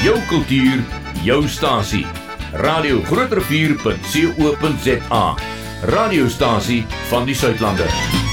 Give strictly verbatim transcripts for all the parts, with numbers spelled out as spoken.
Jou kultuur, jou stasie. Radio Groot Rivier punt co punt za. Radiostasie van die Suidlande.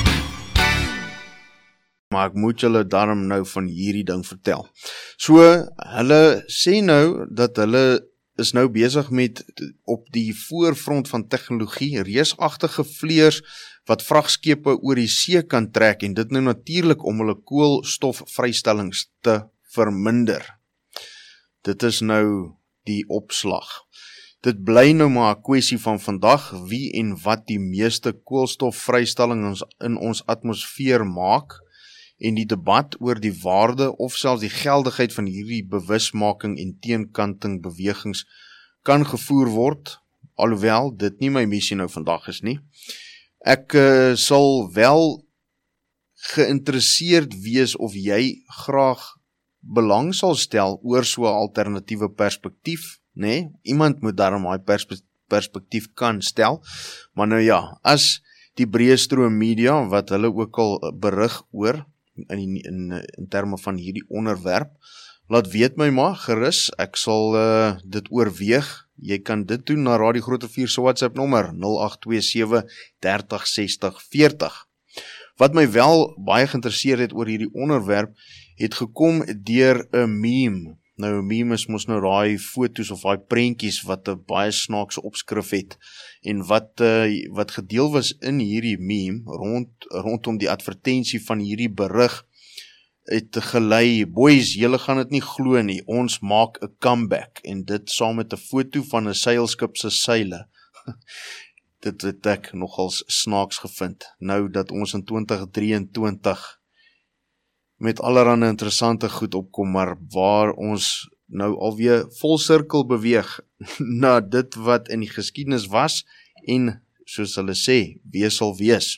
Maar ek moet julle daarom nou van hierdie ding vertel. So, hulle sê nou dat hulle is nou besig met op die voorfront van tegnologie, reusagtige vleers wat vragskepe oor die see kan trek en dit nou natuurlik om hulle koolstofvrystellings te verminder. Dit is nou die opslag. Dit bly nou maar 'n kwessie van vandag wie en wat die meeste koolstofvrystelling in ons atmosfeer maak en die debat oor die waarde of selfs die geldigheid van hierdie bewusmaking en teenkanting bewegings kan gevoer word, alhoewel dit nie my missie nou vandag is nie. Ek uh, sal wel geïnteresseerd wees of jy graag belang sal stel oor so 'n alternatiewe perspektief, nee, iemand moet daarom daai perspe- perspektief kan stel, maar nou ja, as die breë stroom media, wat hulle ook al berig oor, in, die, in, in terme van hierdie onderwerp, laat weet my maar, gerus, ek sal uh, dit oorweeg. Jy kan dit doen na Radio Groot Rivier se WhatsApp nommer nul agt twee sewe, dertig, sestig, veertig. Wat my wel baie geïnteresseerd het oor hierdie onderwerp, het gekom deur 'n meme. Nou 'n meme is mos nou daai foto's of daai prentjies wat 'n baie snaakse opskrif het en wat uh, wat gedeel was in hierdie meme rond rondom die advertensie van hierdie berig het gelei, boys, julle gaan dit nie glo nie, ons maak 'n comeback, en dit saam met 'n foto van 'n seilskip se seile. Dit het ek nogals snaaks gevind, nou dat ons in twintig drieëntwintig met allerhande interessante goed opkom, maar waar ons nou alweer vol sirkel beweeg na dit wat in die geskiedenis was en, soos hulle sê, wees sal wees.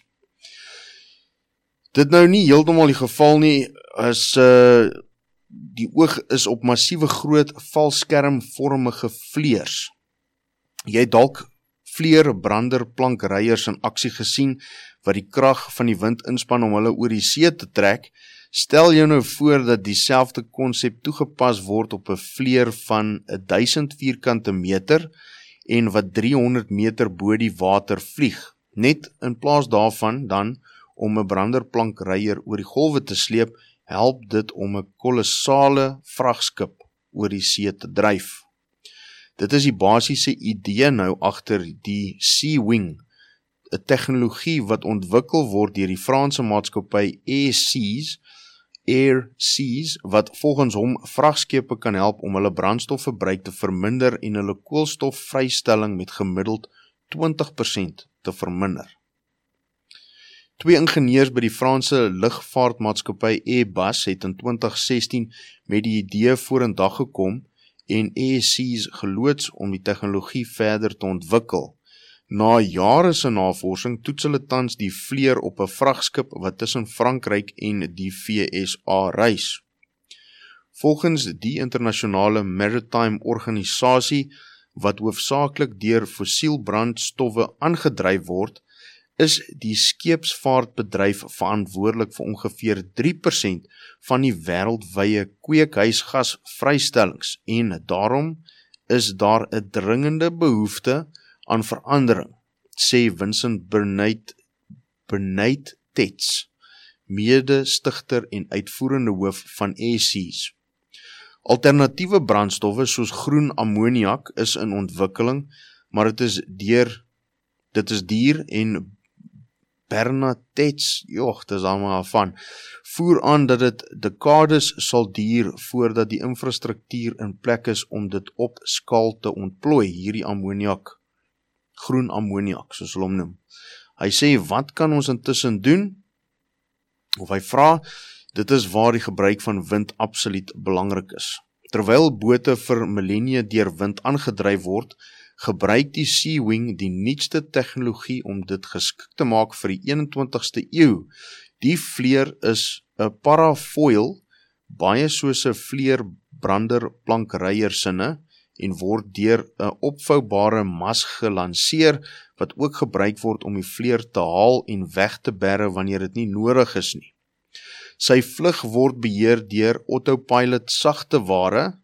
Dit nou nie heeltemal die geval nie, as uh, die oog is op massiewe groot valskermvormige vleers. Jy het dalk vleer branderplankryers in aksie gesien, wat die krag van die wind inspan om hulle oor die see te trek. Stel jou nou voor dat dieselfde konsep toegepas word op 'n vleer van duisend vierkante meter en wat driehonderd meter bo die water vlieg. Net in plaas daarvan dan om 'n branderplankryer oor die golwe te sleep, help dit om 'n kolossale vragskip oor die see te dryf. Dit is die basiese idee nou agter die Seawing, 'n tegnologie wat ontwikkel word deur die Franse maatskappy Air Seas, Air Seas, wat volgens hom vragskepe kan help om hulle brandstofverbruik te verminder en hulle koolstofvrystelling met gemiddeld twintig persent te verminder. Twee ingenieurs by die Franse lugvaartmaatskappy Airbus het in twintig sestien met die idee vorendag gekom en Air Seas geloods om die tegnologie verder te ontwikkel. Na jare se navorsing toets hulle tans die vleer op 'n vragskip wat tussen Frankryk en die V S A reis. Volgens die internasionale maritime organisasie, wat hoofsaaklik deur fossielbrandstowwe aangedryf word, is die skeepsvaartbedryf verantwoordelik vir ongeveer drie persent van die wêreldwye kweekhuisgasvrystellings en daarom is daar 'n dringende behoefte aan verandering, sê Vincent Bernard Bernard Tetz, mede-stigter en uitvoerende hoof van Air Seas. Alternatiewe brandstowwe soos groen ammoniak is in ontwikkeling, maar dit is deur dit is duur en Bernard Tetz, joh, dis allemaal van, voer aan dat dit dekades sal duur voordat die infrastruktuur in plek is om dit op skaal te ontplooi, hierdie ammoniak, groen ammoniak, soos hulle hom noem. Hy sê, wat kan ons intussen doen? Of hy vra, dit is waar die gebruik van wind absoluut belangrik is. Terwyl bote vir millennia deur wind aangedryf word, gebruik die Seawing die nuutste tegnologie om dit geskik te maak vir die eenentwintigste eeu. Die vleer is 'n parafoil, baie soos 'n vleerbranderplankryer sinne, en word deur 'n opvoubare mas gelanseer, wat ook gebruik word om die vleer te haal en weg te berre wanneer dit nie nodig is nie. Sy vlug word beheer deur autopilot sagteware,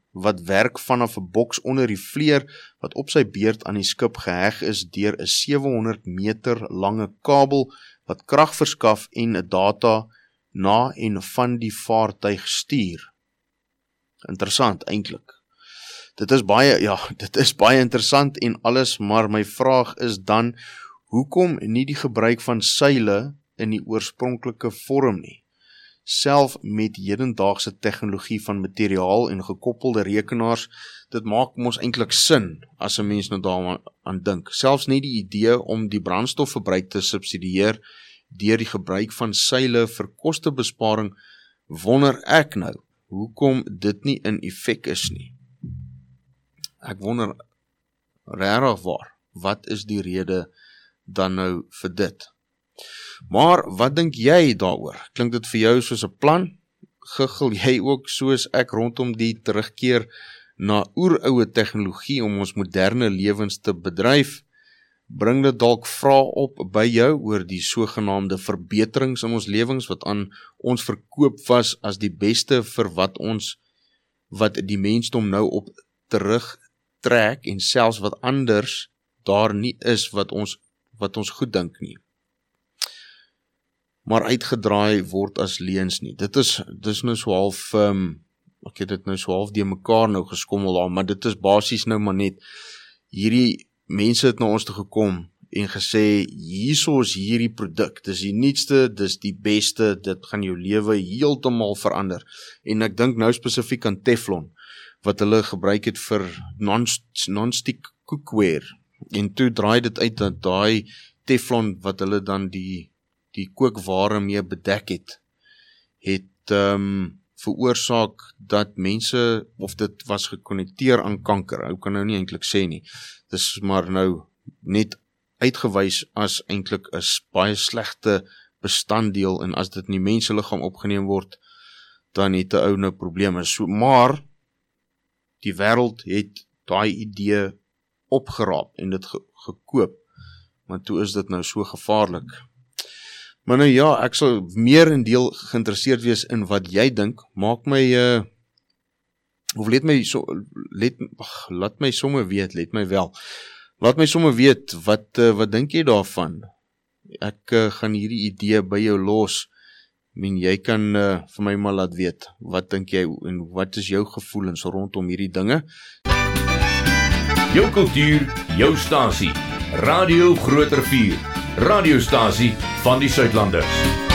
wat werk vanaf 'n boks onder die vleer wat op sy beurt aan die skip geheg is deur 'n sewe honderd meter lange kabel wat krag verskaf en 'n data na en van die vaartuig stuur. Interessant eintlik. Dit is baie ja, dit is baie interessant en alles, maar my vraag is dan hoekom nie die gebruik van seile in die oorspronklike vorm nie? Self met hedendaagse tegnologie van materiaal en gekoppelde rekenaars, dit maak mos eintlik sin as 'n mens nou daaraan dink. Selfs net die idee om die brandstofverbruik te subsidieer deur die gebruik van seile vir kostebesparing, wonder ek nou, hoekom dit nie in effek is nie. Ek wonder regtig waar, wat is die rede dan nou vir dit? Maar wat dink jy daaroor? Klink dit vir jou soos 'n plan? Giggel jy ook soos ek rondom die terugkeer na oeroue tegnologie om ons moderne lewens te bedryf? Bring dit dalk vrae op by jou oor die sogenaamde verbeterings in ons lewens wat aan ons verkoop was as die beste vir wat ons, wat die mensdom nou op terugtrek en selfs wat anders daar nie is wat ons, wat ons goed dink nie. Maar uitgedraai word as leuns nie. Dit is, dit is nou so half, um, ek het dit nou so half die mekaar nou geskommel daar, maar dit is basies nou maar net, hierdie mense het na ons toe gekom en gesê, hierso is hierdie produk, dis die nuutste, dis die beste, dit gaan jou lewe heeltemal verander. En ek dink nou spesifiek aan Teflon, wat hulle gebruik het vir non-stick cookware, en toe draai dit uit dat daai Teflon wat hulle dan die die kookware mee bedek het, het um, veroorsaak dat mense, of dit was gekonnekteer aan kanker, ek kan nou nie eintlik sê nie, dis maar nou net uitgewys as eintlik 'n baie slegte bestanddeel, en as dit in die menseliggaam opgeneem word, dan het 'n ou nou probleme. So, maar, die wêreld het daai idee opgeraap en dit ge gekoop, maar toe is dit nou so gevaarlik. Maar nou ja, ek sal meer in deel geïnteresseerd wees in wat jy dink, maak my, uh, of let my, so, let, ach, laat my somme weet, let my wel, laat my somme weet, wat, uh, wat dink jy daarvan? Ek uh, gaan hierdie idee by jou los, en jy kan uh, vir my maar laat weet, wat dink jy, en wat is jou gevoelens rondom hierdie dinge? Jou kultuur, jou stasie, Radio Groot Rivier, radiostasie van die Suidlanders.